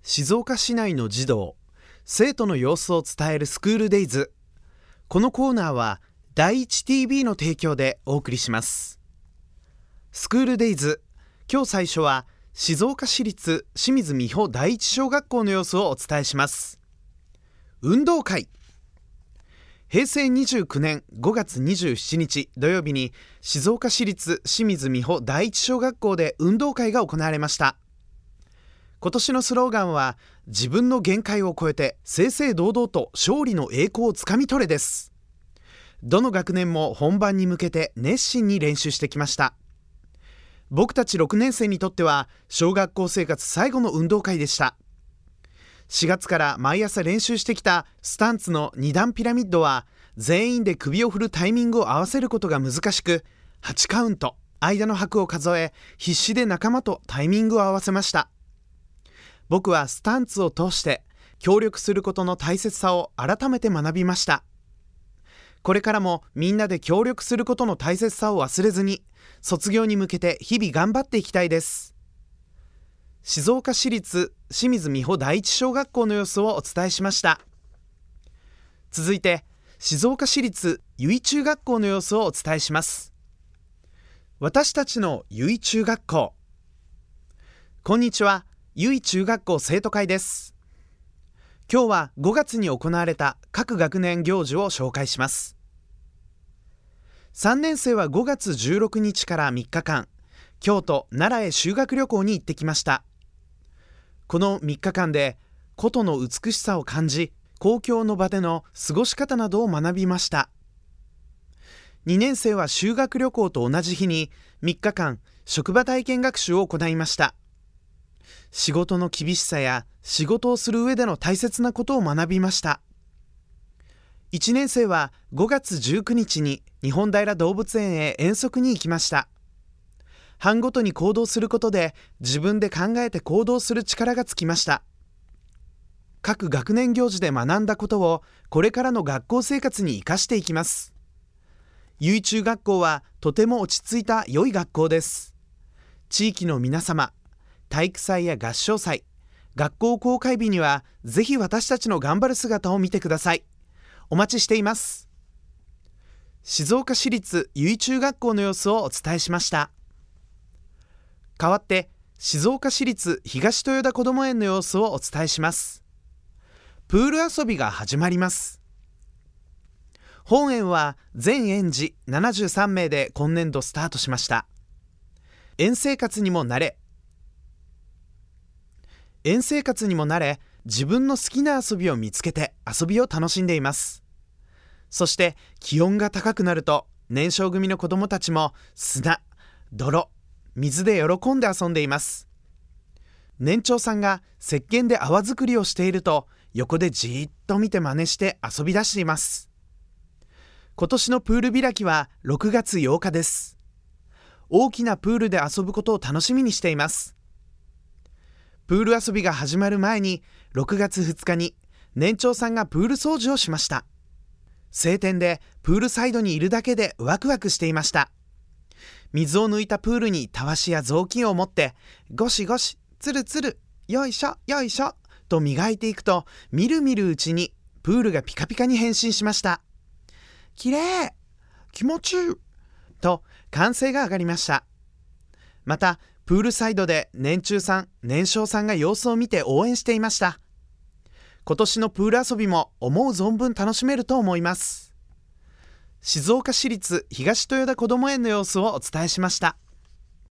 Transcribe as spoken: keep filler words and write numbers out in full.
静岡市内の児童、生徒の様子を伝えるスクールデイズ。このコーナーは第一 ティービー の提供でお送りします。スクールデイズ、今日最初は静岡市立清水美穂第一小学校の様子をお伝えします。運動会。へいせいにじゅうきゅうねんごがつにじゅうしちにち土曜日に静岡市立清水美穂第一小学校で運動会が行われました。今年のスローガンは、自分の限界を超えて正々堂々と勝利の栄光をつかみ取れです。どの学年も本番に向けて熱心に練習してきました。僕たちろくねんせいにとっては小学校生活最後の運動会でした。しがつから毎朝練習してきたスタンツのに段ピラミッドは、全員で首を振るタイミングを合わせることが難しく、はちカウント、間の拍を数え、必死で仲間とタイミングを合わせました。僕はスタンツを通して協力することの大切さを改めて学びました。これからもみんなで協力することの大切さを忘れずに、卒業に向けて日々頑張っていきたいです。静岡市立清水美穂第一小学校の様子をお伝えしました。続いて静岡市立由比中学校の様子をお伝えします。私たちの由比中学校。こんにちは、由比中学校生徒会です。今日はごがつに行われた各学年行事を紹介します。さんねんせいはごがつじゅうろくにちからみっかかん、京都・奈良へ修学旅行に行ってきました。このみっかかんで古都の美しさを感じ、公共の場での過ごし方などを学びました。にねんせいは修学旅行と同じ日にみっかかん職場体験学習を行いました。仕事の厳しさや仕事をする上での大切なことを学びました。いちねんせいはごがつじゅうくにちに日本平動物園へ遠足に行きました。班ごとに行動することで自分で考えて行動する力がつきました。各学年行事で学んだことをこれからの学校生活に生かしていきます。由比中学校はとても落ち着いた良い学校です。地域の皆様、体育祭や合唱祭、学校公開日にはぜひ私たちの頑張る姿を見てください。お待ちしています。静岡市立由比中学校の様子をお伝えしました。代わって静岡市立東豊田こども園の様子をお伝えします。プール遊びが始まります。本園は全園児ななじゅうさんめいで今年度スタートしました。園生活にも慣れ園生活にも慣れ自分の好きな遊びを見つけて遊びを楽しんでいます。そして気温が高くなると年少組の子どもたちも砂、泥、水で喜んで遊んでいます。年長さんが石鹸で泡作りをしていると横でじーっと見て真似して遊び出しています。今年のプール開きはろくがつようかです。大きなプールで遊ぶことを楽しみにしています。プール遊びが始まる前にろくがつふつかに年長さんがプール掃除をしました。晴天でプールサイドにいるだけでワクワクしていました。水を抜いたプールにたわしや雑巾を持ってゴシゴシ、つるつる、よいしょよいしょと磨いていくと、みるみるうちにプールがピカピカに変身しました。きれい、気持ちいいと歓声が上がりました。またプールサイドで年中さん、年少さんが様子を見て応援していました。今年のプール遊びも思う存分楽しめると思います。静岡市立東豊田こども園の様子をお伝えしました。